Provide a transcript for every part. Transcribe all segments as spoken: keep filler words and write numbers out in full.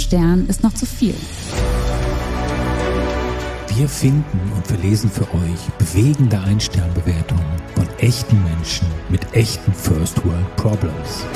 Stern ist noch zu viel. Wir finden und verlesen für euch bewegende Ein-Stern-Bewertungen von echten Menschen mit echten First-World-Problems.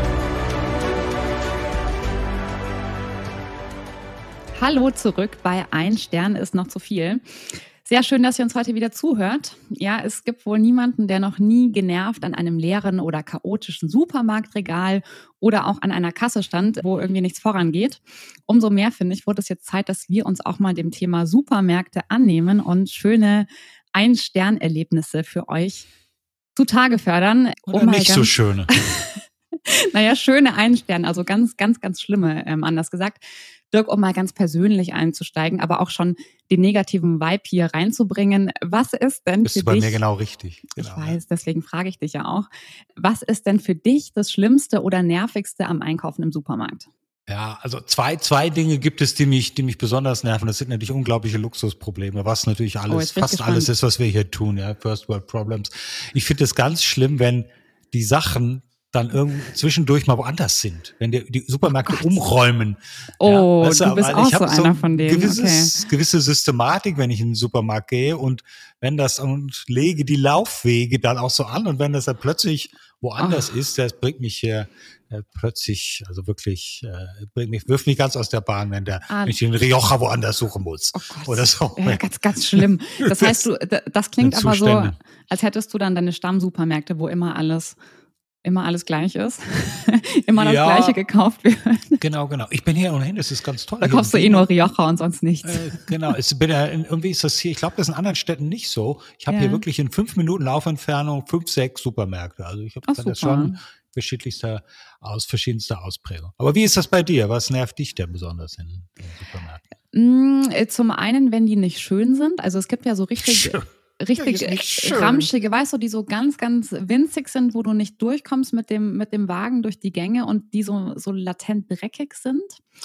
Hallo zurück bei Ein Stern ist noch zu viel. Sehr schön, dass ihr uns heute wieder zuhört. Ja, es gibt wohl niemanden, der noch nie genervt an einem leeren oder chaotischen Supermarktregal oder auch an einer Kasse stand, wo irgendwie nichts vorangeht. Umso mehr, finde ich, wurde es jetzt Zeit, dass wir uns auch mal dem Thema Supermärkte annehmen und schöne Ein-Stern-Erlebnisse für euch zutage fördern. Oder um nicht so schöne. Naja, schöne Ein-Sterne, also ganz, ganz, ganz schlimme, ähm, anders gesagt. Dirk, um mal ganz persönlich einzusteigen, aber auch schon den negativen Vibe hier reinzubringen. Was ist denn Bist für du bei dich... mir genau richtig. Genau. Ich weiß, deswegen frage ich dich ja auch. Was ist denn für dich das Schlimmste oder Nervigste am Einkaufen im Supermarkt? Ja, also zwei, zwei Dinge gibt es, die mich, die mich besonders nerven. Das sind natürlich unglaubliche Luxusprobleme, was natürlich alles, oh, fast alles ist, was wir hier tun, ja, First World Problems. Ich finde es ganz schlimm, wenn die Sachen dann irgendwie zwischendurch mal woanders sind, wenn die, die Supermärkte oh umräumen. Oh, ja, weißt du bist auch so einer so von denen. Gewisses, okay. gewisse Systematik, wenn ich in den Supermarkt gehe und wenn das und lege die Laufwege dann auch so an und wenn das dann plötzlich woanders oh. ist, das bringt mich hier äh, plötzlich, also wirklich, äh, bringt mich, wirft mich ganz aus der Bahn, wenn der, ah. wenn ich den Rioja woanders suchen muss. Oh Gott. Oder so. Ja, ganz, ganz schlimm. Das heißt, du, das klingt aber Zustände. so, als hättest du dann deine Stammsupermärkte, wo immer alles immer alles gleich ist, immer das ja, Gleiche gekauft wird. Genau, genau. Ich bin hier ohnehin, das ist ganz toll. Da kaufst du eh nur Rioja und sonst nichts. Äh, genau, es bin ja, irgendwie ist das hier, ich glaube, das ist in anderen Städten nicht so. Ich habe ja. hier wirklich in fünf Minuten Laufentfernung fünf, sechs Supermärkte. Also ich habe das schon verschiedenster, aus verschiedenster Ausprägung. Aber wie ist das bei dir? Was nervt dich denn besonders in, in Supermärkten? Zum einen, wenn die nicht schön sind. Also es gibt ja so richtig... Schön. Richtig ramschige, weißt du, die so ganz, ganz winzig sind, wo du nicht durchkommst mit dem, mit dem Wagen durch die Gänge und die so, so latent dreckig sind.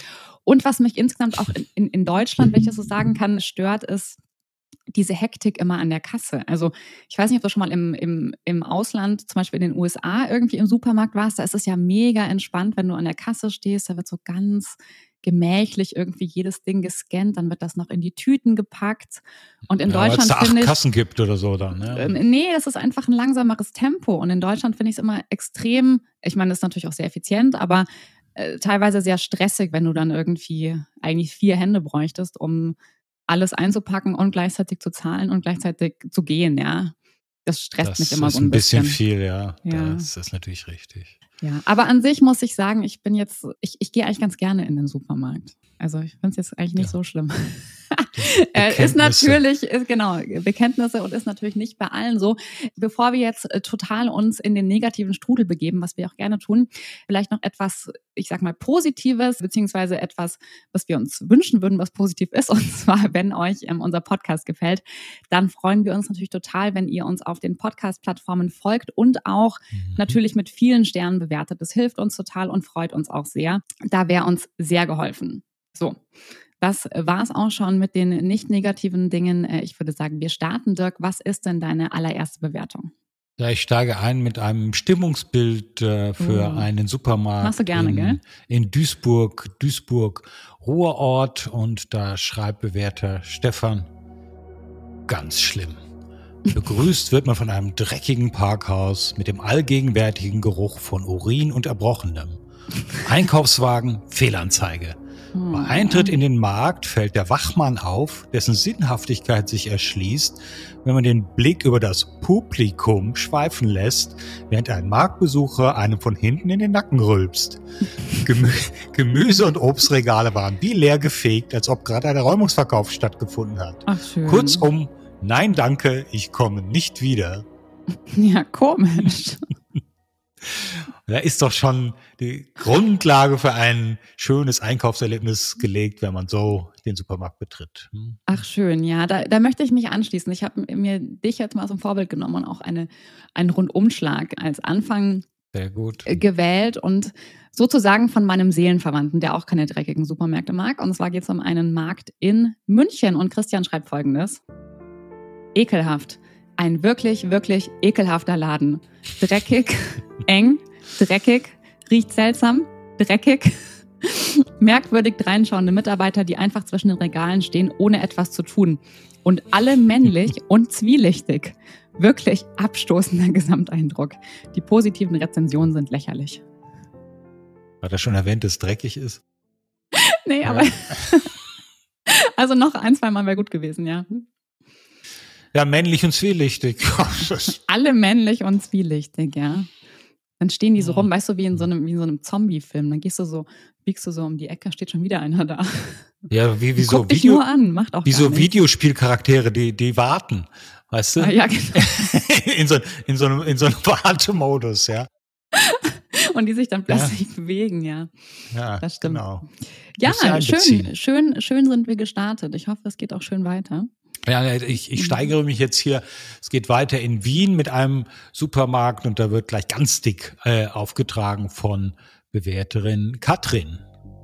Und was mich insgesamt auch in, in, in Deutschland, wenn ich das so sagen kann, stört, ist diese Hektik immer an der Kasse. Also ich weiß nicht, ob du schon mal im, im, im Ausland, zum Beispiel in den U S A, irgendwie im Supermarkt warst, da ist es ja mega entspannt, wenn du an der Kasse stehst, da wird so ganz gemächlich irgendwie jedes Ding gescannt, dann wird das noch in die Tüten gepackt. Und in ja, Deutschland finde ich... Weil es da acht Kassen gibt oder so dann. Ja. Äh, nee, das ist einfach ein langsameres Tempo. Und in Deutschland finde ich es immer extrem, ich meine, das ist natürlich auch sehr effizient, aber äh, teilweise sehr stressig, wenn du dann irgendwie eigentlich vier Hände bräuchtest, um alles einzupacken und gleichzeitig zu zahlen und gleichzeitig zu gehen, ja. Das stresst das mich immer so ein bisschen. bisschen. Das ist ein bisschen viel, ja. ja. Das ist natürlich richtig. Ja, aber an sich muss ich sagen, ich bin jetzt, ich, ich gehe eigentlich ganz gerne in den Supermarkt. Also ich finde es jetzt eigentlich nicht ja. so schlimm. ist natürlich, ist, genau, Bekenntnisse und ist natürlich nicht bei allen so. Bevor wir jetzt äh, total uns in den negativen Strudel begeben, was wir auch gerne tun, vielleicht noch etwas, ich sag mal, Positives, beziehungsweise etwas, was wir uns wünschen würden, was positiv ist. Und zwar, wenn euch ähm, unser Podcast gefällt, dann freuen wir uns natürlich total, wenn ihr uns auf den Podcast-Plattformen folgt und auch mhm. natürlich mit vielen Sternen bewertet. Das hilft uns total und freut uns auch sehr. Da wäre uns sehr geholfen. So, das war es auch schon mit den nicht negativen Dingen. Ich würde sagen, wir starten. Dirk, was ist denn deine allererste Bewertung? Ja, ich steige ein mit einem Stimmungsbild äh, für oh. einen Supermarkt. Machst du gerne, in, gell? In Duisburg, Duisburg, Ruhrort. Und da schreibt Bewerter Stefan, ganz schlimm. Begrüßt wird man von einem dreckigen Parkhaus mit dem allgegenwärtigen Geruch von Urin und Erbrochenem. Einkaufswagen, Fehlanzeige. Bei Eintritt in den Markt fällt der Wachmann auf, dessen Sinnhaftigkeit sich erschließt, wenn man den Blick über das Publikum schweifen lässt, während ein Marktbesucher einem von hinten in den Nacken rülpst. Gemü- Gemüse- und Obstregale waren wie leer gefegt, als ob gerade ein Räumungsverkauf stattgefunden hat. Ach, schön. Kurzum, nein danke, ich komme nicht wieder. Ja, komisch. Da ist doch schon die Grundlage für ein schönes Einkaufserlebnis gelegt, wenn man so den Supermarkt betritt. Hm? Ach schön, ja, da, da möchte ich mich anschließen. Ich habe mir dich jetzt mal zum Vorbild genommen und auch eine, einen Rundumschlag als Anfang Sehr gut. gewählt und sozusagen von meinem Seelenverwandten, der auch keine dreckigen Supermärkte mag. Und zwar geht es um einen Markt in München und Christian schreibt Folgendes. Ekelhaft. Ein wirklich, wirklich ekelhafter Laden. Dreckig, eng, dreckig, riecht seltsam, dreckig. Merkwürdig dreinschauende Mitarbeiter, die einfach zwischen den Regalen stehen, ohne etwas zu tun. Und alle männlich und zwielichtig. Wirklich abstoßender Gesamteindruck. Die positiven Rezensionen sind lächerlich. Hat er schon erwähnt, dass es dreckig ist? Nee, ja. aber also noch ein, zwei Mal wäre gut gewesen, ja. Ja, männlich und zwielichtig. Alle männlich und zwielichtig, ja. Dann stehen die so rum, weißt du, wie in so einem, wie in so einem Zombie-Film. Dann gehst du so, biegst du so um die Ecke, steht schon wieder einer da. Ja, wie, wie so Guck dich Video, nur an, macht auch wie so nichts. Videospielcharaktere, die, die warten, weißt du? Ah, ja, genau. in, so, in, so einem, in so einem Wartemodus, ja. Und die sich dann plötzlich ja. bewegen, ja. Ja, das stimmt. Genau. Ja, schön, schön, schön sind wir gestartet. Ich hoffe, es geht auch schön weiter. Ja, ich, ich steigere mich jetzt hier. Es geht weiter in Wien mit einem Supermarkt und da wird gleich ganz dick äh, aufgetragen von Bewerterin Katrin.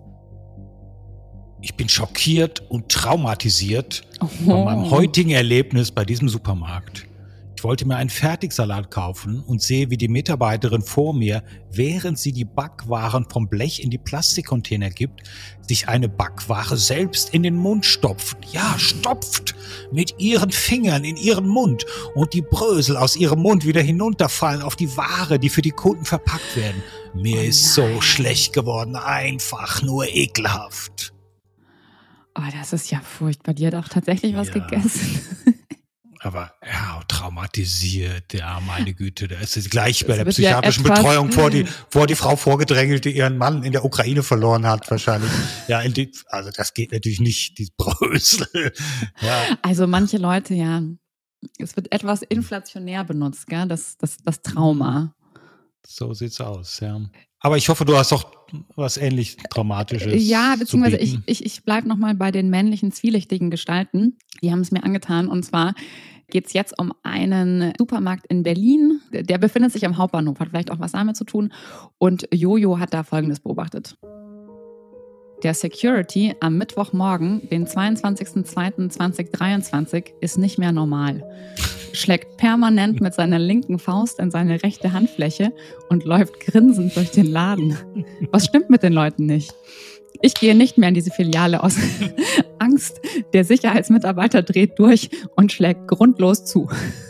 Ich bin schockiert und traumatisiert oh. von meinem heutigen Erlebnis bei diesem Supermarkt. Ich wollte mir einen Fertigsalat kaufen und sehe, wie die Mitarbeiterin vor mir, während sie die Backwaren vom Blech in die Plastikcontainer gibt, sich eine Backware selbst in den Mund stopft. Ja, stopft mit ihren Fingern in ihren Mund und die Brösel aus ihrem Mund wieder hinunterfallen auf die Ware, die für die Kunden verpackt werden. Mir oh ist so schlecht geworden, einfach nur ekelhaft. Oh, das ist ja furchtbar. Die hat auch tatsächlich was ja. gegessen. Aber ja, traumatisiert, ja, meine Güte, da ist sie gleich bei der psychiatrischen ja Betreuung vor die, vor die Frau vorgedrängelt, die ihren Mann in der Ukraine verloren hat, wahrscheinlich. Ja, in die, also das geht natürlich nicht, die Brösel. Ja. Also manche Leute, ja, es wird etwas inflationär benutzt, gell, das, das, das Trauma. So sieht's aus, ja. Aber ich hoffe, du hast doch was ähnlich Traumatisches. Ja, beziehungsweise ich, ich, ich bleibe nochmal bei den männlichen, zwielichtigen Gestalten. Die haben es mir angetan. Und zwar geht es jetzt um einen Supermarkt in Berlin. Der befindet sich am Hauptbahnhof, hat vielleicht auch was damit zu tun. Und Jojo hat da Folgendes beobachtet. Der Security am Mittwochmorgen, den zweiundzwanzigsten zweiten zweitausenddreiundzwanzig, ist nicht mehr normal. Schlägt permanent mit seiner linken Faust in seine rechte Handfläche und läuft grinsend durch den Laden. Was stimmt mit den Leuten nicht? Ich gehe nicht mehr in diese Filiale aus Angst. Der Sicherheitsmitarbeiter dreht durch und schlägt grundlos zu.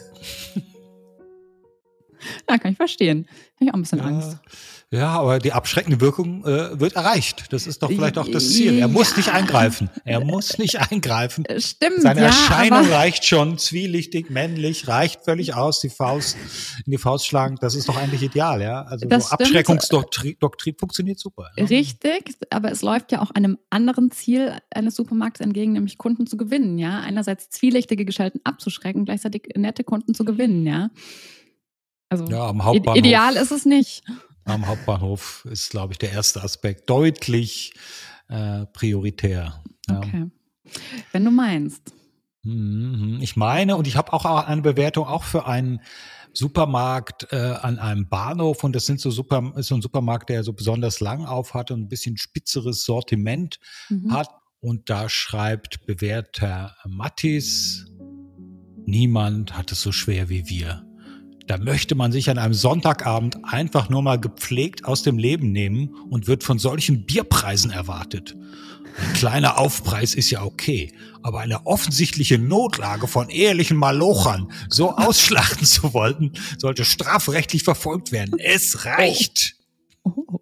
Ja, kann ich verstehen. Habe ich auch ein bisschen ja. Angst. Ja, aber die abschreckende Wirkung äh, wird erreicht. Das ist doch vielleicht auch das Ziel. Er muss ja. nicht eingreifen. Er muss nicht eingreifen. Stimmt, Seine ja, Erscheinung reicht schon. Zwielichtig, männlich, reicht völlig aus. Die Faust in die Faust schlagen, das ist doch eigentlich ideal, ja. Also so Abschreckungsdoktrin funktioniert super. Ja? Richtig, aber es läuft ja auch einem anderen Ziel eines Supermarkts entgegen, nämlich Kunden zu gewinnen, ja. Einerseits zwielichtige Gestalten abzuschrecken, gleichzeitig nette Kunden zu gewinnen, ja. Also ja, am Hauptbahnhof. Ideal ist es nicht. Am Hauptbahnhof ist, glaube ich, der erste Aspekt deutlich äh, prioritär. Ja. Okay. Wenn du meinst. Ich meine, und ich habe auch eine Bewertung auch für einen Supermarkt äh, an einem Bahnhof. Und das sind so Super, ist so ein Supermarkt, der so besonders lang auf hat und ein bisschen spitzeres Sortiment mhm. hat. Und da schreibt Bewerter Mattis, niemand hat es so schwer wie wir. Da möchte man sich an einem Sonntagabend einfach nur mal gepflegt aus dem Leben nehmen und wird von solchen Bierpreisen erwartet. Ein kleiner Aufpreis ist ja okay, aber eine offensichtliche Notlage von ehrlichen Malochern so ausschlachten zu wollen, sollte strafrechtlich verfolgt werden. Es reicht. Oh. Oh.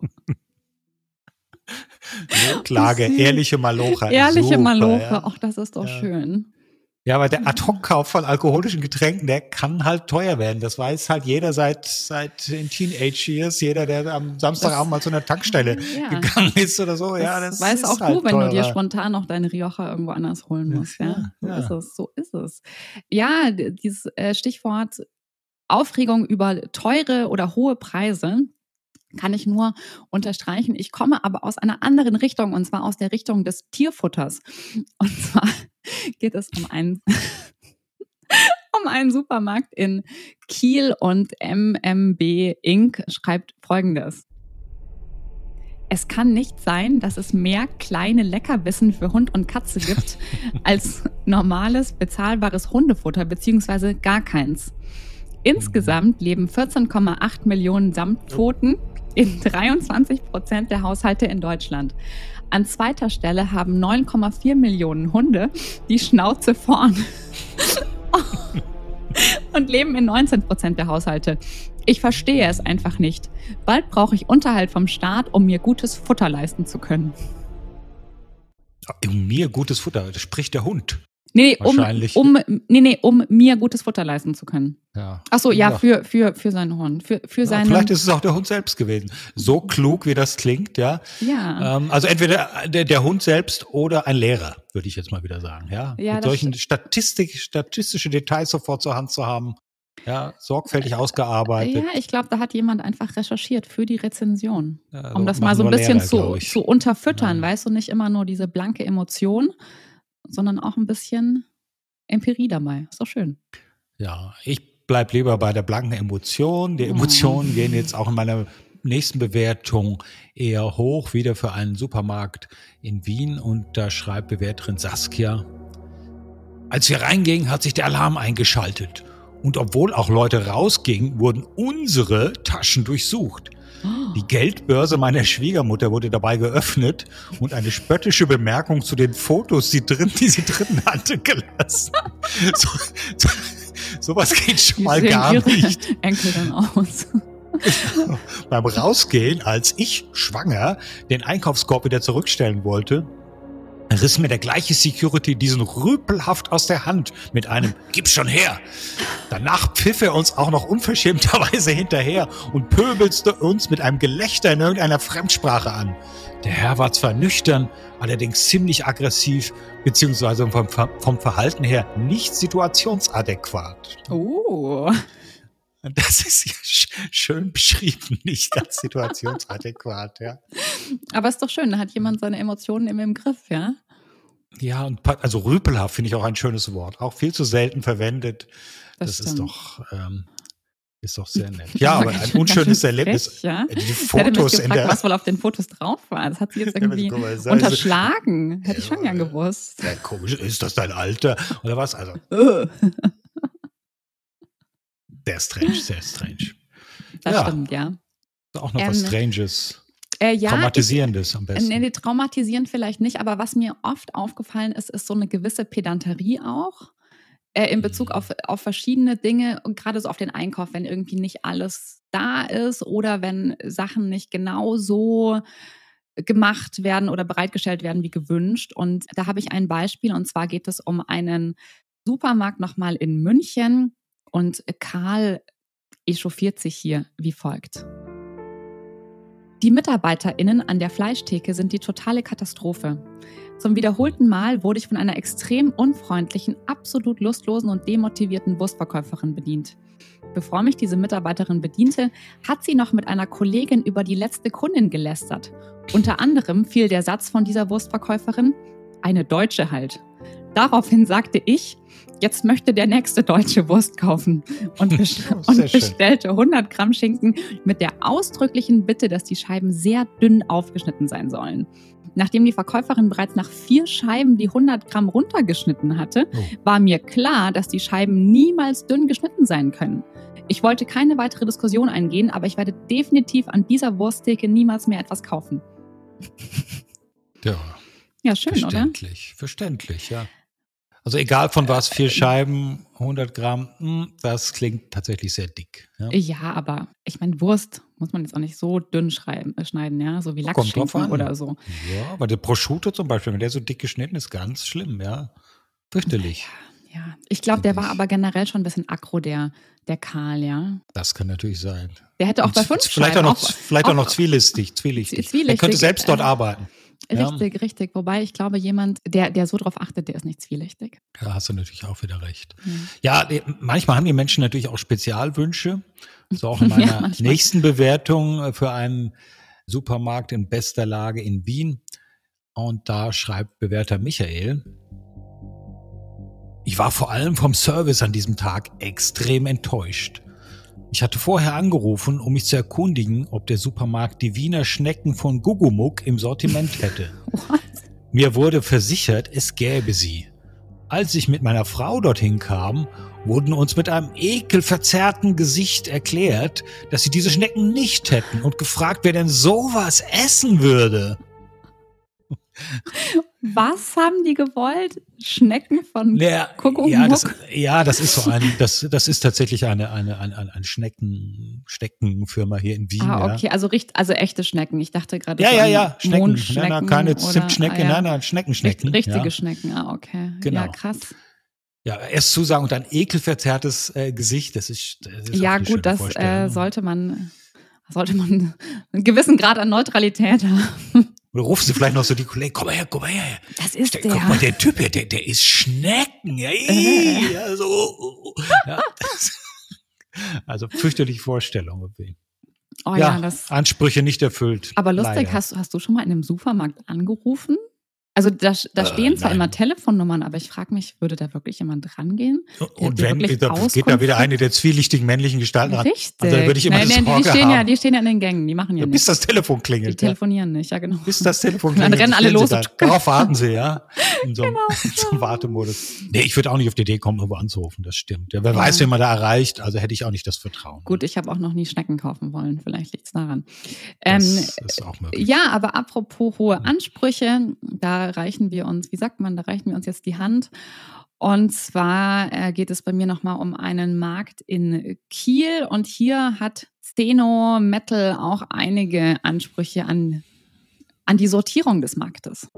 Notlage, ehrliche Malocher. Ehrliche Super, Malocher, ja. Ach, das ist doch ja. schön. Ja, aber der Ad-Hoc-Kauf von alkoholischen Getränken, der kann halt teuer werden. Das weiß halt jeder seit seit den Teenage-Years. Jeder, der am Samstagabend mal zu einer Tankstelle ja. gegangen ist oder so. Das ja, das weiß ist auch halt du, wenn teurer. du dir spontan noch deine Rioja irgendwo anders holen musst. Ja, ja, so ja. ist es. So ist es. Ja, dieses Stichwort Aufregung über teure oder hohe Preise kann ich nur unterstreichen. Ich komme aber aus einer anderen Richtung, und zwar aus der Richtung des Tierfutters. Und zwar geht es um einen, um einen Supermarkt in Kiel, und M M B Incorporated schreibt Folgendes. Es kann nicht sein, dass es mehr kleine Leckerbissen für Hund und Katze gibt als normales, bezahlbares Hundefutter, beziehungsweise gar keins. Insgesamt leben vierzehn Komma acht Millionen Samtpfoten in dreiundzwanzig Prozent der Haushalte in Deutschland. An zweiter Stelle haben neun Komma vier Millionen Hunde die Schnauze vorn und leben in neunzehn Prozent der Haushalte. Ich verstehe es einfach nicht. Bald brauche ich Unterhalt vom Staat, um mir gutes Futter leisten zu können. Um mir gutes Futter, das spricht der Hund. Nee, um, um, nee, nee, um mir gutes Futter leisten zu können. Ja. Ach so, ja, für, für, für seinen Hund. Für, für ja, seinen vielleicht ist es auch der Hund selbst gewesen. So klug, wie das klingt, ja. Ja. Ähm, also entweder der, der Hund selbst oder ein Lehrer, würde ich jetzt mal wieder sagen, ja. ja Mit solchen Statistik, statistische Details sofort zur Hand zu haben, ja, sorgfältig ausgearbeitet. Ja, ich glaube, da hat jemand einfach recherchiert für die Rezension. Ja, um so das mal so ein bisschen Lehrer, zu, zu unterfüttern, ja. Weißt du, nicht immer nur diese blanke Emotion, sondern auch ein bisschen Empirie dabei. Ist doch schön. Ja, ich bleib lieber bei der blanken Emotion. Die Emotionen oh. gehen jetzt auch in meiner nächsten Bewertung eher hoch, wieder für einen Supermarkt in Wien. Und da schreibt Bewerterin Saskia: Als wir reingingen, hat sich der Alarm eingeschaltet. Und obwohl auch Leute rausgingen, wurden unsere Taschen durchsucht. Die Geldbörse meiner Schwiegermutter wurde dabei geöffnet und eine spöttische Bemerkung zu den Fotos, die, drin, die sie drin hatte, gelassen. So, so, sowas geht schon mal gar nicht. Enkel dann aus. Beim Rausgehen, als ich, schwanger, den Einkaufskorb wieder zurückstellen wollte, riss mir der gleiche Security diesen rüpelhaft aus der Hand mit einem "Gib schon her!" Danach pfiff er uns auch noch unverschämterweise hinterher und pöbelste uns mit einem Gelächter in irgendeiner Fremdsprache an. Der Herr war zwar nüchtern, allerdings ziemlich aggressiv, beziehungsweise vom, vom Verhalten her nicht situationsadäquat. Oh. Das ist ja sch- schön beschrieben, nicht ganz situationsadäquat, ja. Aber ist doch schön, da hat jemand seine Emotionen immer im Griff, ja? Ja, und also rüpelhaft finde ich auch ein schönes Wort. Auch viel zu selten verwendet. Das, das ist doch, ähm, ist doch sehr nett. Ja, aber ein unschönes Erlebnis. Frech, ja? Die Fotos gefragt, in der. Was wohl auf den Fotos drauf war. Das hat sie jetzt irgendwie ja, unterschlagen. Hätte ich schon gern gewusst. Ja, komisch, ist das dein Alter? Oder was? Also. Sehr strange, sehr strange. Das ja. stimmt, ja. Auch noch ähm, was Stranges. Äh, ja, Traumatisierendes ich, am besten. Nee, traumatisierend vielleicht nicht, aber was mir oft aufgefallen ist, ist so eine gewisse Pedanterie auch äh, in Bezug auf, auf verschiedene Dinge und gerade so auf den Einkauf, wenn irgendwie nicht alles da ist oder wenn Sachen nicht genau so gemacht werden oder bereitgestellt werden wie gewünscht. Und da habe ich ein Beispiel, und zwar geht es um einen Supermarkt nochmal in München und Karl echauffiert sich hier wie folgt. Die MitarbeiterInnen an der Fleischtheke sind die totale Katastrophe. Zum wiederholten Mal wurde ich von einer extrem unfreundlichen, absolut lustlosen und demotivierten Wurstverkäuferin bedient. Bevor mich diese Mitarbeiterin bediente, hat sie noch mit einer Kollegin über die letzte Kundin gelästert. Unter anderem fiel der Satz von dieser Wurstverkäuferin: Eine Deutsche halt. Daraufhin sagte ich, jetzt möchte der nächste Deutsche Wurst kaufen und, best- oh, und bestellte hundert Gramm Schinken mit der ausdrücklichen Bitte, dass die Scheiben sehr dünn aufgeschnitten sein sollen. Nachdem die Verkäuferin bereits nach vier Scheiben die hundert Gramm runtergeschnitten hatte, oh. war mir klar, dass die Scheiben niemals dünn geschnitten sein können. Ich wollte keine weitere Diskussion eingehen, aber ich werde definitiv an dieser Wursttheke niemals mehr etwas kaufen. Ja, ja schön, verständlich, oder? Verständlich, ja. Also egal von was, vier Scheiben, hundert Gramm, das klingt tatsächlich sehr dick. Ja, ja, aber ich meine, Wurst muss man jetzt auch nicht so dünn schreiben, äh, schneiden, ja, so wie Lachsschinken oder so. Ja, aber der Prosciutto zum Beispiel, wenn der so dick geschnitten ist, ganz schlimm, ja. Fürchterlich. Ja, ja. Ich glaube, der war aber generell schon ein bisschen aggro, der, der Karl, ja. Das kann natürlich sein. Der hätte auch Und bei fünf vielleicht Scheiben auch noch, auch, Vielleicht auch, auch noch zwielichtig, zwielichtig. zwielichtig. Er könnte selbst dort äh, arbeiten. Richtig, ja. richtig. Wobei ich glaube, jemand, der, der so drauf achtet, der ist nicht zwielichtig. Ja, hast du natürlich auch wieder recht. Mhm. Ja, manchmal haben die Menschen natürlich auch Spezialwünsche. So auch in meiner ja, nächsten Bewertung für einen Supermarkt in bester Lage in Wien. Und da schreibt Bewerter Michael: Ich war vor allem vom Service an diesem Tag extrem enttäuscht. Ich hatte vorher angerufen, um mich zu erkundigen, ob der Supermarkt die Wiener Schnecken von Gugumuck im Sortiment hätte. What? Mir wurde versichert, es gäbe sie. Als ich mit meiner Frau dorthin kam, wurden uns mit einem ekelverzerrten Gesicht erklärt, dass sie diese Schnecken nicht hätten und gefragt, wer denn sowas essen würde. Was haben die gewollt? Schnecken von Ja, Kuckuck? ja, das, ja, das ist so ein, das, das ist tatsächlich eine, eine, eine, eine Schnecken, Schneckenfirma hier in Wien. Ah, okay, ja. also richt, also echte Schnecken. Ich dachte gerade Ja, so ja, an ja, Schnecken. Mondschnecken Nein, nein, keine oder- Zimtschnecken, ah, ja. nein, nein, Schneckenschnecken. Richt, richtige ja. Schnecken, ah, okay. Genau. Ja, krass. Ja, erst zusagen und ein ekelverzerrtes äh, Gesicht, das ist, das ist Ja, auch eine schöne gut, das Vorstellung. äh, sollte man, sollte man einen gewissen Grad an Neutralität haben. Oder rufst du vielleicht noch so die Kollegen, komm mal her, komm mal her. Das ist Der, der. guck mal, der Typ hier, der, der isst Schnecken. Ja, ii, ja, so, oh, oh. Ja, das, also fürchterliche Vorstellung. Irgendwie. Oh ja, ja, das. Ansprüche nicht erfüllt. Aber lustig, leider. hast, hast du schon mal in einem Supermarkt angerufen? Also da, da Äh, stehen zwar nein. immer Telefonnummern, aber ich frage mich, würde da wirklich jemand rangehen? Und der wenn, wirklich da geht Auskunft da wieder eine der zwielichtigen männlichen Gestalten ran. Richtig. Also da würde ich immer nein, das nein, die, Sorge stehen ja, haben. die stehen ja in den Gängen, die machen ja Bis nichts. das Telefon Die klingelt. Ja. telefonieren nicht, ja genau. Bis das Telefon Dann klingelt. rennen alle stehen los Sie und- da. Darauf warten Sie, ja. In so einem, Genau. in so einem Wartemodus. Nee, ich würde auch nicht auf die Idee kommen, irgendwo anzurufen, das stimmt. Ja, wer Ja. weiß, wen man da erreicht, also hätte ich auch nicht das Vertrauen. Gut, ich habe auch noch nie Schnecken kaufen wollen, vielleicht liegt es daran. Ähm, Das ist auch möglich. ja, aber apropos hohe Ansprüche, da reichen wir uns, wie sagt man, da reichen wir uns jetzt die Hand. Und zwar äh, geht es bei mir nochmal um einen Markt in Kiel und hier hat Steno Metal auch einige Ansprüche an, an die Sortierung des Marktes.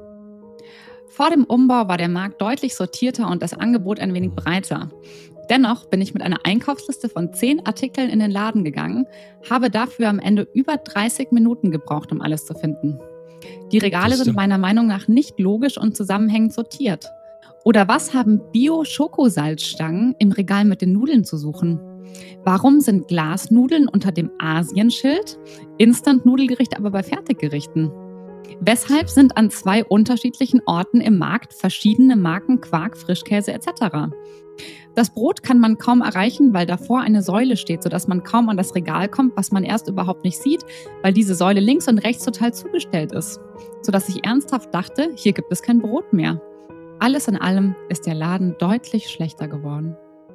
Vor dem Umbau war der Markt deutlich sortierter und das Angebot ein wenig breiter. Dennoch bin ich mit einer Einkaufsliste von zehn Artikeln in den Laden gegangen, habe dafür am Ende über dreißig Minuten gebraucht, um alles zu finden. Die Regale Siehste. sind meiner Meinung nach nicht logisch und zusammenhängend sortiert. Oder was haben Bio-Schokosalzstangen im Regal mit den Nudeln zu suchen? Warum sind Glasnudeln unter dem Asienschild, Instant-Nudelgerichte aber bei Fertiggerichten? Weshalb sind an zwei unterschiedlichen Orten im Markt verschiedene Marken Quark, Frischkäse et cetera? Das Brot kann man kaum erreichen, weil davor eine Säule steht, sodass man kaum an das Regal kommt, was man erst überhaupt nicht sieht, weil diese Säule links und rechts total zugestellt ist. Sodass ich ernsthaft dachte, hier gibt es kein Brot mehr. Alles in allem ist der Laden deutlich schlechter geworden.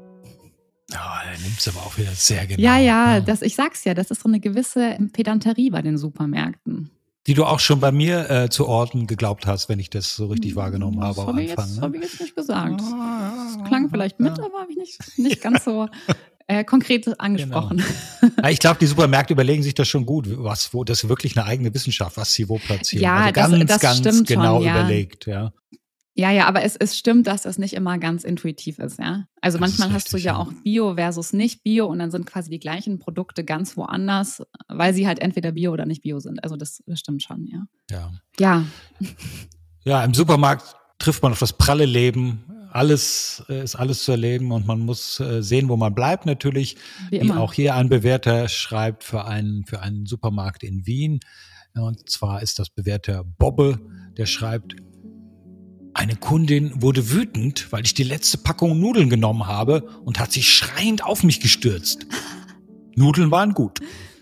Ja, er nimmt es aber auch wieder sehr genau. Ja, ja, ne? das, ich sag's ja, das ist so eine gewisse Pedanterie bei den Supermärkten. Die du auch schon bei mir äh, zu orten geglaubt hast, wenn ich das so richtig wahrgenommen habe Das am habe ich, Anfang. jetzt- ne? hab ich jetzt nicht gesagt. Ah, Das klang vielleicht mit, ja. aber habe ich nicht, nicht ganz so äh, konkret angesprochen. Ja, ich glaube, die Supermärkte überlegen sich das schon gut, was, wo, das ist wirklich eine eigene Wissenschaft, was sie wo platzieren. Ja, also das- ganz, das ganz stimmt genau schon, ja. überlegt, ja. Ja, ja, aber es, es stimmt, dass es nicht immer ganz intuitiv ist, ja. Also Das manchmal ist hast du richtig, ja ja. auch Bio versus nicht Bio und dann sind quasi die gleichen Produkte ganz woanders, weil sie halt entweder Bio oder nicht Bio sind. Also das, das stimmt schon, ja. ja. Ja, Ja, im Supermarkt trifft man auf das pralle Leben. Alles äh, ist alles zu erleben und man muss äh, sehen, wo man bleibt natürlich. wie Wie immer. auch hier ein Bewerter schreibt für einen, für einen Supermarkt in Wien. Ja, und zwar ist das Bewerter Bobbe, der schreibt: Eine Kundin wurde wütend, weil ich die letzte Packung Nudeln genommen habe und hat sich schreiend auf mich gestürzt. Nudeln waren gut.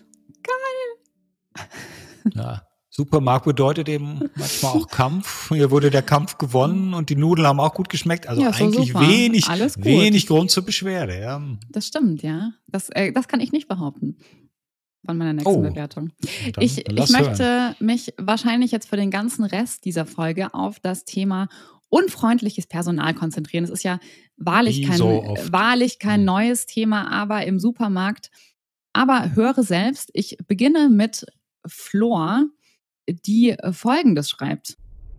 Geil. Ja, Supermarkt bedeutet eben manchmal auch Kampf. Hier wurde der Kampf gewonnen und die Nudeln haben auch gut geschmeckt. Also Ja, so eigentlich super. wenig, Alles gut. wenig Grund zur Beschwerde. Ja. Das stimmt, ja. Das, äh, das kann ich nicht behaupten von meiner nächsten Oh, Bewertung. Dann Ich, ich lass möchte hören. mich wahrscheinlich jetzt für den ganzen Rest dieser Folge auf das Thema unfreundliches Personal konzentrieren. Es ist ja wahrlich Wie kein, so oft. wahrlich kein Hm. neues Thema, aber im Supermarkt. Aber höre selbst, ich beginne mit Flor, die Folgendes schreibt.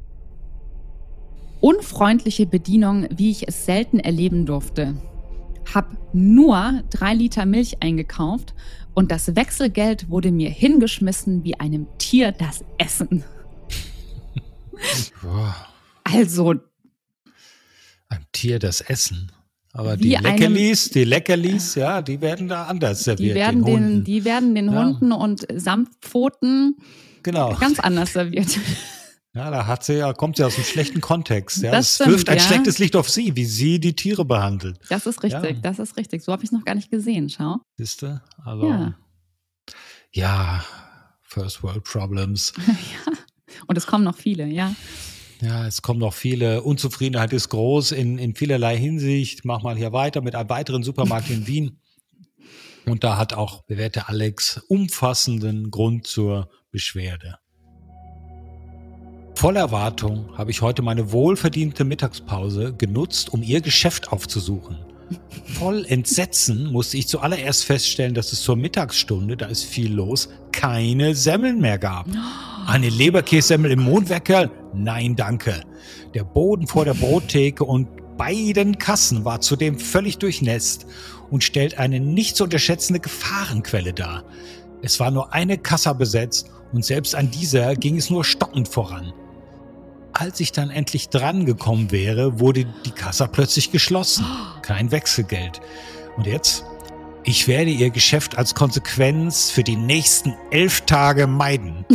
Unfreundliche Bedienung, wie ich es selten erleben durfte. Hab nur drei Liter Milch eingekauft und das Wechselgeld wurde mir hingeschmissen wie einem Tier das Essen. Boah, Also, ein Tier das Essen. Aber Wie die einem- Leckerlis, die Leckerlis, ja, die werden da anders die serviert. werden, den den, Hunden. die werden den Ja. Hunden und Samtpfoten Genau. ganz anders serviert. Ja, da hat sie ja, kommt sie aus einem schlechten Kontext. Ja. Das Das, stimmt, wirft ein ja. schlechtes Licht auf sie, wie sie die Tiere behandelt. Das ist richtig, Ja. das ist richtig. So habe ich es noch gar nicht gesehen, schau. Siehst du? Also, Ja. ja, First World Problems. Ja. Und es kommen noch viele, ja. Ja, es kommen noch viele. Unzufriedenheit ist groß in, in vielerlei Hinsicht. Mach mal hier weiter mit einem weiteren Supermarkt in Wien. Und da hat auch bewährte Alex umfassenden Grund zur Beschwerde. Voller Erwartung habe ich heute meine wohlverdiente Mittagspause genutzt, um ihr Geschäft aufzusuchen. Voll Entsetzen musste ich zuallererst feststellen, dass es zur Mittagsstunde, da ist viel los, keine Semmeln mehr gab. Eine Leberkässemmel im Mondwerker? Nein, danke. Der Boden vor der Brottheke und beiden Kassen war zudem völlig durchnässt und stellt eine nicht zu unterschätzende Gefahrenquelle dar. Es war nur eine Kassa besetzt und selbst an dieser ging es nur stockend voran. Als ich dann endlich dran gekommen wäre, wurde die Kassa plötzlich geschlossen. Kein Wechselgeld. Und jetzt? Ich werde ihr Geschäft als Konsequenz für die nächsten elf Tage meiden.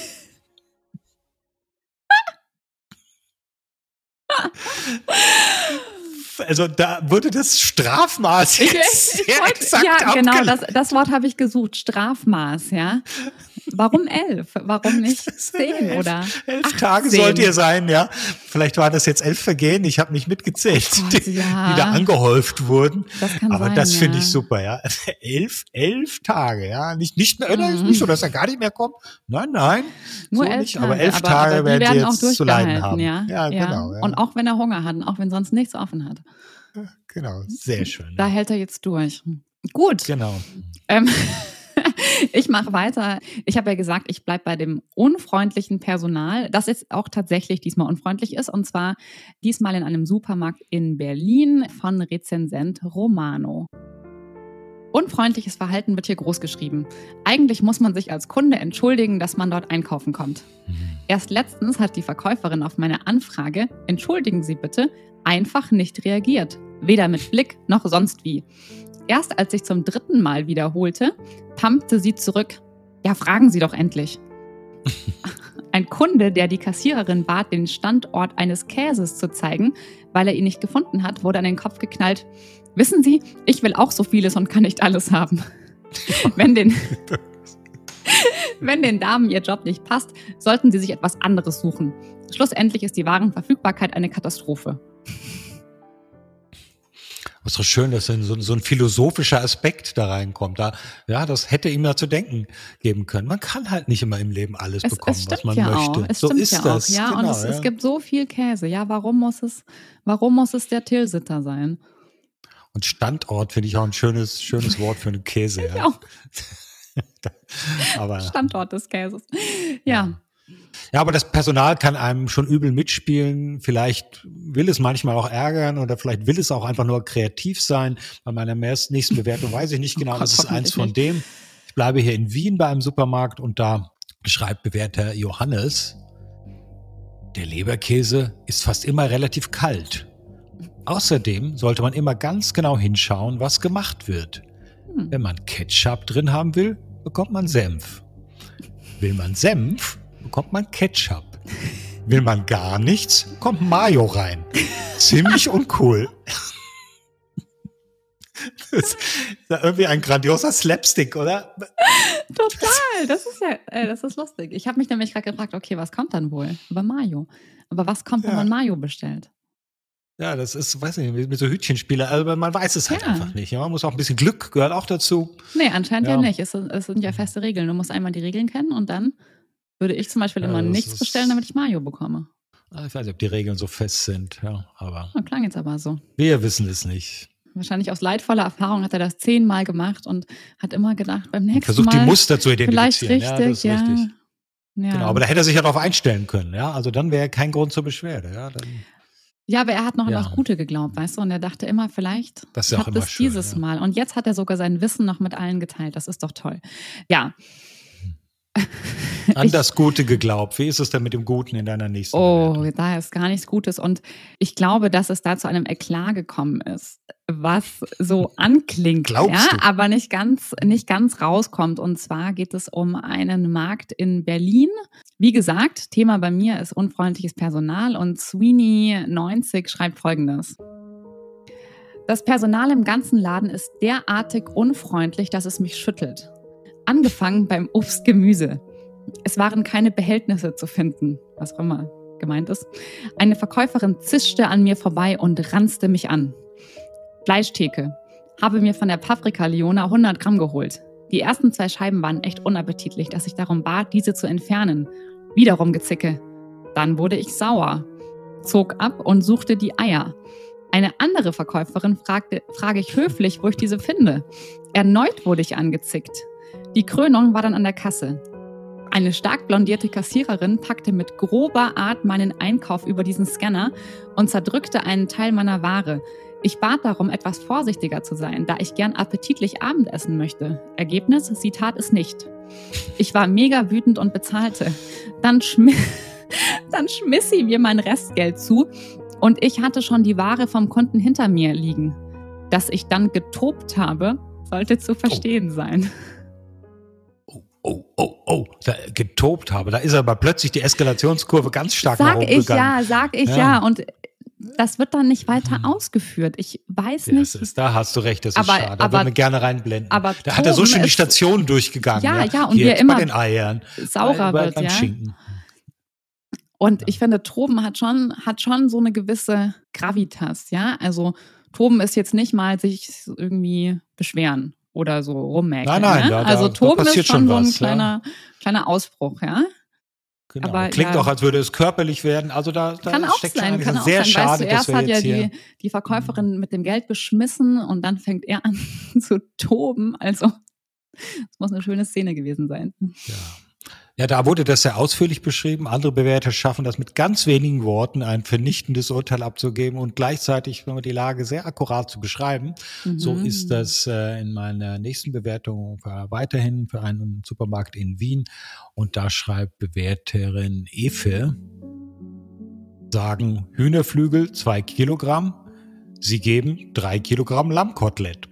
Also da wurde das Strafmaß jetzt ich, sehr ich wollte, exakt ja, genau, abgelegt. das, das Wort habe ich gesucht, Strafmaß, ja. Warum elf? Warum nicht zehn elf, oder elf achtzehn? Tage sollt ihr sein, ja. Vielleicht waren das jetzt elf Vergehen, ich habe nicht mitgezählt, Oh Gott, die, ja. die da angehäuft wurden. Das kann Aber sein, das finde ja. ich super, ja. elf, elf Tage, ja. Nicht, nicht, Mhm. nicht so, dass er gar nicht mehr kommt. Nein, nein. Nur so elf nicht. Tage, Aber elf aber, Tage aber die werden werden sie auch jetzt zu leiden haben. durchgehalten, ja. Ja, genau. Ja. Und auch wenn er Hunger hat und auch wenn sonst nichts offen hat. Genau, sehr schön. Da hält er jetzt durch. Gut. Genau. Ähm, ich mache weiter. Ich habe ja gesagt, ich bleibe bei dem unfreundlichen Personal, das jetzt auch tatsächlich diesmal unfreundlich ist. Und zwar diesmal in einem Supermarkt in Berlin von Rezensent Romano. Unfreundliches Verhalten wird hier groß geschrieben. Eigentlich muss man sich als Kunde entschuldigen, dass man dort einkaufen kommt. Erst letztens hat die Verkäuferin auf meine Anfrage, entschuldigen Sie bitte, einfach nicht reagiert. Weder mit Blick noch sonst wie. Erst als ich zum dritten Mal wiederholte, pumpte sie zurück. Ja, fragen Sie doch endlich. Ein Kunde, der die Kassiererin bat, den Standort eines Käses zu zeigen, weil er ihn nicht gefunden hat, wurde an den Kopf geknallt. Wissen Sie, ich will auch so vieles und kann nicht alles haben. Wenn den, wenn den Damen ihr Job nicht passt, sollten sie sich etwas anderes suchen. Schlussendlich ist die Warenverfügbarkeit eine Katastrophe. Es ist doch schön, dass so, so ein philosophischer Aspekt da reinkommt. Da, ja, das hätte ihm ja zu denken geben können. Man kann halt nicht immer im Leben alles Es, bekommen, es was man ja möchte. Auch. Es so stimmt ist ja das. Auch, ja. Genau, Und es, ja. es gibt so viel Käse. Ja, warum muss es, warum muss es der Tilsiter sein? Und Standort finde ich auch ein schönes, schönes Wort für einen Käse. Ja. aber, Standort des Käses. Ja. ja. Ja, aber das Personal kann einem schon übel mitspielen. Vielleicht will es manchmal auch ärgern oder vielleicht will es auch einfach nur kreativ sein. Bei meiner nächsten Bewertung weiß ich nicht genau. Oh Gott, das ist eins von nicht. dem. Ich bleibe hier in Wien bei einem Supermarkt und da schreibt Bewerter Johannes, der Leberkäse ist fast immer relativ kalt. Außerdem sollte man immer ganz genau hinschauen, was gemacht wird. Hm. Wenn man Ketchup drin haben will, bekommt man Senf. Will man Senf, bekommt man Ketchup. Will man gar nichts, kommt Mayo rein. Ziemlich uncool. Das ist ja irgendwie ein grandioser Slapstick, oder? Total, das ist ja, äh, das ist lustig. Ich habe mich nämlich gerade gefragt, okay, was kommt dann wohl? Aber Mayo. Aber was kommt, wenn Ja. man Mayo bestellt? Ja, das ist, weiß nicht, mit so Hütchenspieler, also man weiß es halt Ja. einfach nicht. Ja, man muss auch ein bisschen Glück, gehört auch dazu. Nee, anscheinend ja, Ja. nicht. Es, sind- es sind ja feste Regeln. Du musst einmal die Regeln kennen und dann würde ich zum Beispiel Ja, immer das nichts ist- bestellen, damit ich Mayo bekomme. Ich weiß nicht, ob die Regeln so fest sind, ja, aber Oh, klang jetzt aber so. wir wissen es nicht. Wahrscheinlich aus leidvoller Erfahrung hat er das zehnmal gemacht und hat immer gedacht, beim nächsten Versucht Mal die Muster zu vielleicht identifizieren. richtig, ja, das ist ja. richtig. Ja. Genau, aber da hätte er sich ja darauf einstellen können, ja. Also dann wäre kein Grund zur Beschwerde, ja. Dann, ja, aber er hat noch Ja. an das Gute geklaubt, weißt du? Und er dachte immer, vielleicht Das ist ja auch klappt immer es schön, dieses ja. Mal. Und jetzt hat er sogar sein Wissen noch mit allen geteilt. Das ist doch toll. Ja. an das Gute geglaubt. Wie ist es denn mit dem Guten in deiner nächsten Oh, Bewertung? da ist gar nichts Gutes. Und ich glaube, dass es da zu einem Eklat gekommen ist, was so anklingt, Glaubst ja, du? aber nicht ganz, nicht ganz rauskommt. Und zwar geht es um einen Markt in Berlin. Wie gesagt, Thema bei mir ist unfreundliches Personal und Sweeney neunzig schreibt Folgendes. Das Personal im ganzen Laden ist derartig unfreundlich, dass es mich schüttelt. Angefangen beim Obst, Gemüse. Es waren keine Behältnisse zu finden, was auch immer gemeint ist. Eine Verkäuferin zischte an mir vorbei und ranzte mich an. Fleischtheke. Habe mir von der Paprika Leona hundert Gramm geholt. Die ersten zwei Scheiben waren echt unappetitlich, dass ich darum bat, diese zu entfernen. Wiederum Gezicke. Dann wurde ich sauer, zog ab und suchte die Eier. Eine andere Verkäuferin fragte, frage ich höflich, wo ich diese finde. Erneut wurde ich angezickt. Die Krönung war dann an der Kasse. Eine stark blondierte Kassiererin packte mit grober Art meinen Einkauf über diesen Scanner und zerdrückte einen Teil meiner Ware. Ich bat darum, etwas vorsichtiger zu sein, da ich gern appetitlich Abendessen möchte. Ergebnis, sie tat es nicht. Ich war mega wütend und bezahlte. Dann, schmi- dann schmiss sie mir mein Restgeld zu und ich hatte schon die Ware vom Kunden hinter mir liegen. Dass ich dann getobt habe, sollte zu verstehen oh. sein. Oh, oh, oh, da getobt habe. Da ist aber plötzlich die Eskalationskurve ganz stark sag nach oben ich gegangen. Ja, sag ich ja. ja. Und das wird dann nicht weiter hm. ausgeführt. Ich weiß ja, nicht. Ist, da hast du recht, das ist aber, schade. Da aber, würden wir gerne reinblenden. Aber da hat er so schön die Station durchgegangen. Ja, ja, ja und Hier, wir immer bei den Eiern, saurer bei, wird, beim ja. Schinken. Und ich finde, Toben hat schon, hat schon so eine gewisse Gravitas, ja. Also Toben ist jetzt nicht mal sich irgendwie beschweren oder so rummäkeln. Nein, nein, ne? da, also da, Toben da ist schon, schon so ein was, kleiner, ja. kleiner Ausbruch, ja. Genau. Aber, Klingt ja. auch, als würde es körperlich werden. Also da, da kann auch steckt sein, schon kann auch sehr sein. schade, weißt du, erst dass wir hat ja jetzt hier die, die Verkäuferin mit dem Geld geschmissen und dann fängt er an zu toben. Also es muss eine schöne Szene gewesen sein. Ja. Ja, da wurde das sehr ausführlich beschrieben. Andere Bewerter schaffen das mit ganz wenigen Worten, ein vernichtendes Urteil abzugeben und gleichzeitig die Lage sehr akkurat zu beschreiben. Mhm. So ist das äh, in meiner nächsten Bewertung für, weiterhin für einen Supermarkt in Wien. Und da schreibt Bewerterin Efe, sagen Hühnerflügel zwei Kilogramm, sie geben drei Kilogramm Lammkotelett.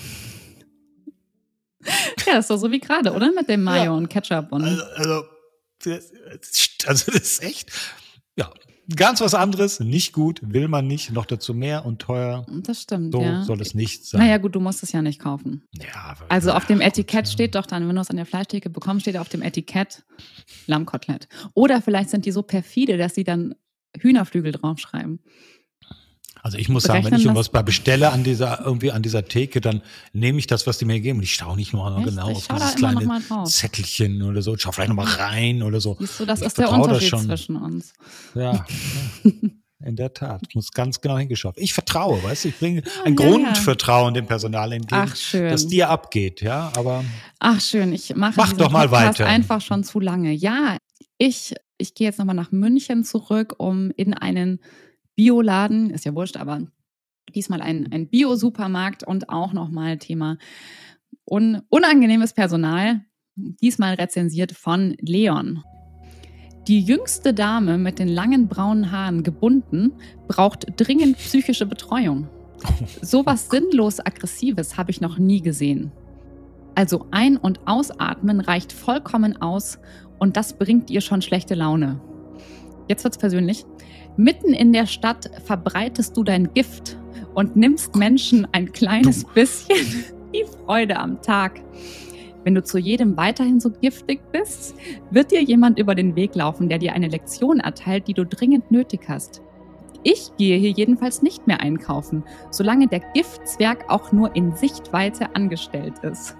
Ja, das ist doch so wie gerade, oder? Mit dem Mayo ja. und Ketchup. Und also, also, das, also das ist echt, ja, ganz was anderes, nicht gut, will man nicht, noch dazu mehr und teuer. Das stimmt, so ja. soll es nicht sein. Naja gut, du musst es ja nicht kaufen. Ja, also ja, auf dem Etikett gut, steht doch dann, wenn du es an der Fleischtheke bekommst, steht auf dem Etikett Lammkotelett. Oder vielleicht sind die so perfide, dass sie dann Hühnerflügel draufschreiben. Also ich muss sagen, wenn ich irgendwas bei bestelle an dieser, irgendwie an dieser Theke, dann nehme ich das, was die mir geben. Und ich schaue nicht nur noch genau auf dieses kleine Zettelchen oder so. Ich schaue vielleicht nochmal rein oder so. Siehst du, das ich ist der Unterschied zwischen uns. Ja, ja, in der Tat. Ich muss ganz genau hingeschaut. Ich vertraue, weißt du, ich bringe ein ja, Grundvertrauen ja. dem Personal entgegen, Ach, schön. das dir abgeht, ja, aber. Ach, schön. Ich mache mach doch mal Podcast weiter. einfach schon zu lange. Ja, ich, ich gehe jetzt nochmal nach München zurück, um in einen Bioladen, ist ja wurscht, aber diesmal ein, ein Bio-Supermarkt und auch nochmal Thema un, unangenehmes Personal, diesmal rezensiert von Leon. Die jüngste Dame mit den langen braunen Haaren gebunden, braucht dringend psychische Betreuung. Sowas sinnlos Aggressives habe ich noch nie gesehen. Also ein- und ausatmen reicht vollkommen aus und das bringt ihr schon schlechte Laune. Jetzt wird's persönlich. Mitten in der Stadt verbreitest du dein Gift und nimmst Menschen ein kleines bisschen die Freude am Tag. Wenn du zu jedem weiterhin so giftig bist, wird dir jemand über den Weg laufen, der dir eine Lektion erteilt, die du dringend nötig hast. Ich gehe hier jedenfalls nicht mehr einkaufen, solange der Giftzwerg auch nur in Sichtweite angestellt ist.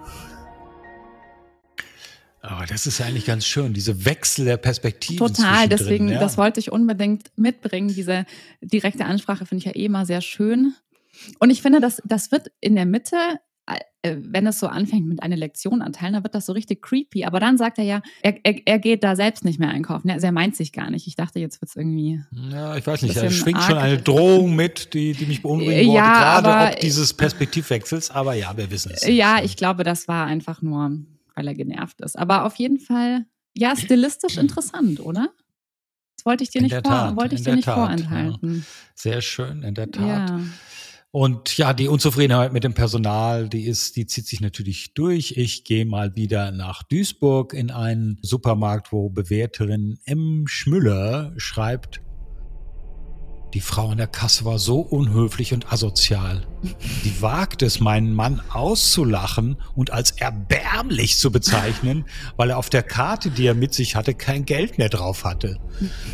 Aber das ist ja eigentlich ganz schön, diese Wechsel der Perspektiven. Total, deswegen, ja. das wollte ich unbedingt mitbringen. Diese direkte Ansprache finde ich ja eh immer sehr schön. Und ich finde, das, das wird in der Mitte, äh, wenn es so anfängt mit einer Lektion erteilen, dann wird das so richtig creepy. Aber dann sagt er ja, er, er, er geht da selbst nicht mehr einkaufen. Also er meint sich gar nicht. Ich dachte, jetzt wird es irgendwie. Ja, ich weiß nicht, da schwingt schon eine Drohung mit, die, die mich beunruhigen ja, wollte, gerade aber, ob dieses Perspektivwechsels. Aber ja, wir wissen es. Ja, nicht. ich glaube, das war einfach nur, weil er genervt ist. Aber auf jeden Fall, ja, stilistisch interessant, oder? Das wollte ich dir in nicht, vor, Tat, wollte ich dir nicht Tat, vorenthalten. Ja. Sehr schön, in der Tat. Ja. Und ja, die Unzufriedenheit mit dem Personal, die ist, die zieht sich natürlich durch. Ich gehe mal wieder nach Duisburg in einen Supermarkt, wo Bewerterin M. Schmüller schreibt, die Frau an der Kasse war so unhöflich und asozial. Die wagt es, meinen Mann auszulachen und als erbärmlich zu bezeichnen, weil er auf der Karte, die er mit sich hatte, kein Geld mehr drauf hatte.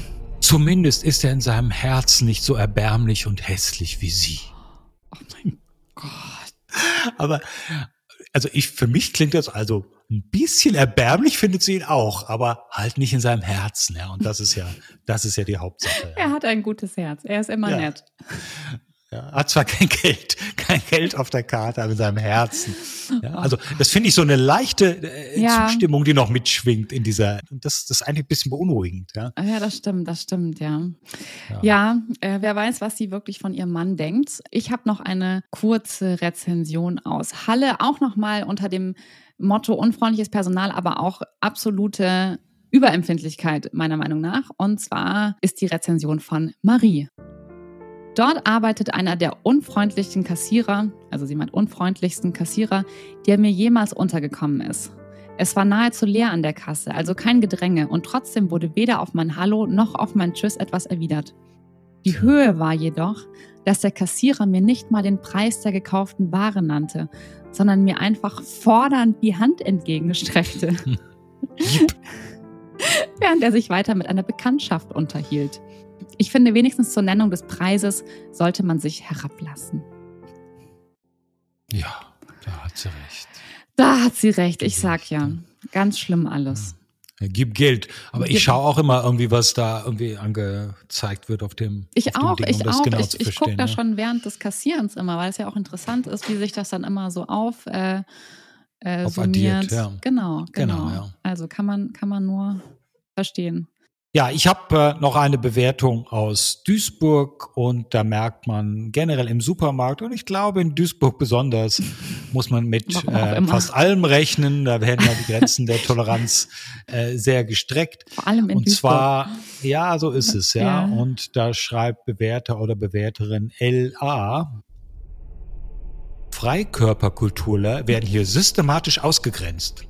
Zumindest ist er in seinem Herzen nicht so erbärmlich und hässlich wie Sie. Oh mein Gott. Aber, also ich, für mich klingt das also ein bisschen erbärmlich, findet sie ihn auch, aber halt nicht in seinem Herzen, ja. Und das ist ja, das ist ja die Hauptsache. Ja. Er hat ein gutes Herz. Er ist immer ja. nett. Ja, hat zwar kein Geld, kein Geld auf der Karte, aber in seinem Herzen. Ja, also das finde ich so eine leichte äh, ja. Zustimmung, die noch mitschwingt in dieser. Und das, das ist eigentlich ein bisschen beunruhigend. Ja, ja das stimmt, das stimmt, ja. Ja, ja äh, wer weiß, was sie wirklich von ihrem Mann denkt. Ich habe noch eine kurze Rezension aus Halle, auch nochmal unter dem Motto unfreundliches Personal, aber auch absolute Überempfindlichkeit meiner Meinung nach. Und zwar ist die Rezension von Marie. Dort arbeitet einer der unfreundlichsten Kassierer, also sie meint unfreundlichsten Kassierer, der mir jemals untergekommen ist. Es war nahezu leer an der Kasse, also kein Gedränge, und trotzdem wurde weder auf mein Hallo noch auf mein Tschüss etwas erwidert. Die Höhe war jedoch, dass der Kassierer mir nicht mal den Preis der gekauften Ware nannte, sondern mir einfach fordernd die Hand entgegenstreckte, während er sich weiter mit einer Bekanntschaft unterhielt. Ich finde, wenigstens zur Nennung des Preises sollte man sich herablassen. Ja, da hat sie recht. Da hat sie recht, ich sag ja. Ganz schlimm alles. Ja, gib Geld. Aber ich schaue auch immer irgendwie, was da irgendwie angezeigt wird auf dem Ich auf auch, dem Ding, ich um das auch. genau ich zu ich gucke verstehen, da ja. schon während des Kassierens immer, weil es ja auch interessant ist, wie sich das dann immer so auf äh, äh, Aufaddiert, summiert. ja. Genau, genau. Genau, ja. Also kann man, kann man nur verstehen. Ja, ich habe äh, noch eine Bewertung aus Duisburg und da merkt man generell im Supermarkt und ich glaube in Duisburg besonders muss man mit äh, fast allem rechnen. Da werden ja die Grenzen der Toleranz äh, sehr gestreckt. Vor allem in und Duisburg. zwar, ja, so ist es, ja. Ja. Und da schreibt Bewerter oder Bewerterin L A: Freikörperkulturler werden hier systematisch ausgegrenzt.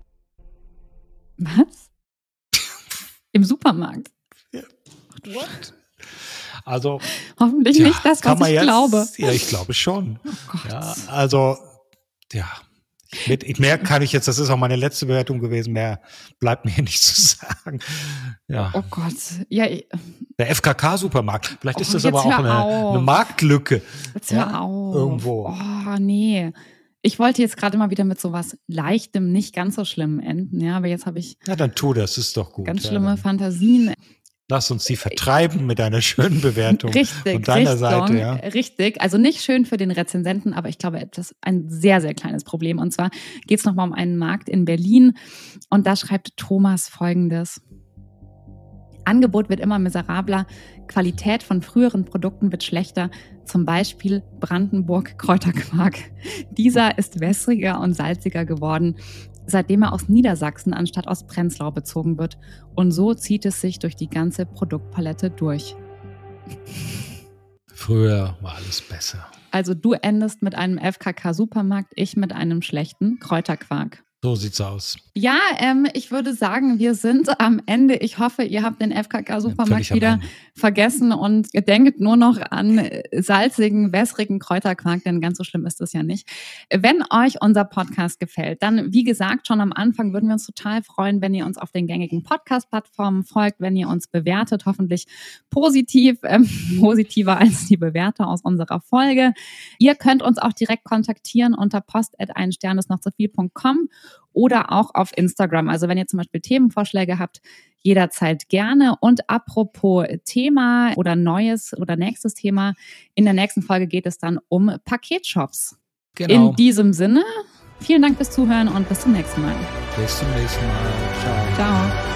Was? Im Supermarkt? Ja. What? Also hoffentlich ja, nicht das, was ich jetzt, glaube. Ja, ich glaube schon. Oh Gott. Ja, also, ja. Mit, mehr kann ich jetzt, das ist auch meine letzte Bewertung gewesen, mehr bleibt mir nicht zu sagen. Ja. Oh Gott. Ja, ich, Der F K K-Supermarkt. Vielleicht oh, ist das aber auch eine, eine Marktlücke. Jetzt ja, hör auf. Irgendwo. Oh, nee. Ich wollte jetzt gerade mal wieder mit sowas Leichtem, nicht ganz so schlimm enden, ja, aber jetzt habe ich Ja, dann tu das, ist doch gut. ganz ja, schlimme dann Fantasien. Lass uns sie vertreiben mit einer schönen Bewertung Richtig, von deiner Richtung, Seite. Ja. Richtig, also nicht schön für den Rezensenten, aber ich glaube, das ist ein sehr, sehr kleines Problem. Und zwar geht es nochmal um einen Markt in Berlin und da schreibt Thomas Folgendes. Angebot wird immer miserabler, Qualität von früheren Produkten wird schlechter, zum Beispiel Brandenburg Kräuterquark. Dieser ist wässriger und salziger geworden, seitdem er aus Niedersachsen anstatt aus Prenzlau bezogen wird. Und so zieht es sich durch die ganze Produktpalette durch. Früher war alles besser. Also du endest mit einem F K K-Supermarkt, ich mit einem schlechten Kräuterquark. So sieht's aus. Ja, ähm, ich würde sagen, wir sind am Ende. Ich hoffe, ihr habt den F K K-Supermarkt ja, wieder vergessen und ihr denkt nur noch an salzigen, wässrigen Kräuterquark, denn ganz so schlimm ist das ja nicht. Wenn euch unser Podcast gefällt, dann, wie gesagt, schon am Anfang würden wir uns total freuen, wenn ihr uns auf den gängigen Podcast-Plattformen folgt, wenn ihr uns bewertet, hoffentlich positiv, ähm, positiver als die Bewerter aus unserer Folge. Ihr könnt uns auch direkt kontaktieren unter post at ein stern ist noch zu viel punkt com oder auch auf Instagram. Also wenn ihr zum Beispiel Themenvorschläge habt, jederzeit gerne. Und apropos Thema oder neues oder nächstes Thema, in der nächsten Folge geht es dann um Paketshops. Genau. In diesem Sinne, vielen Dank fürs Zuhören und bis zum nächsten Mal. Bis zum nächsten Mal. Ciao. Ciao.